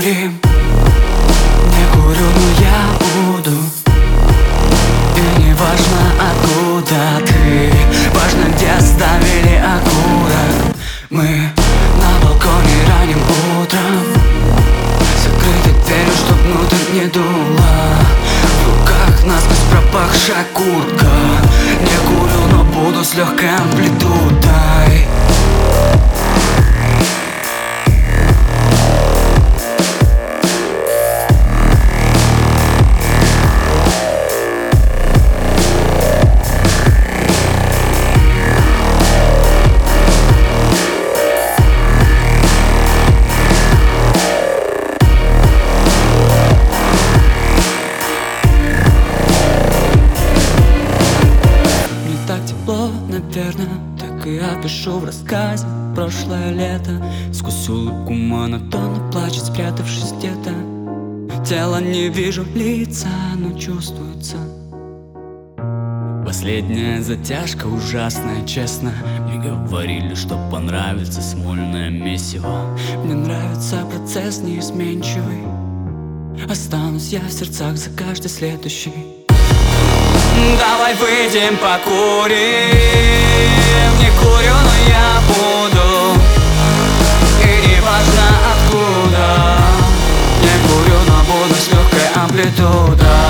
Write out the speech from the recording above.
покурим. Не курю, но я буду. И не важно, откуда ты, важно, где оставили окурок. Мы на балконе ранним утром, закрытой дверью, чтоб внутрь не дуло. В руках насквозь пропахшая куртка. Не курю, но буду с легкой амплитудой. Наверное, так и опишу в рассказе прошлое лето. Сквозь улыбку монотонно плачет, спрятавшись где-то. Тело не вижу, лица, но чувствуется. Последняя затяжка ужасная, честно. Мне говорили, что понравится смольное месиво. Мне нравится процесс неизменчивый. Останусь я в сердцах за каждый следующий. Давай выйдем покурим. Не курю, но я буду. И не важно откуда. Не курю, но буду с легкой амплитудой.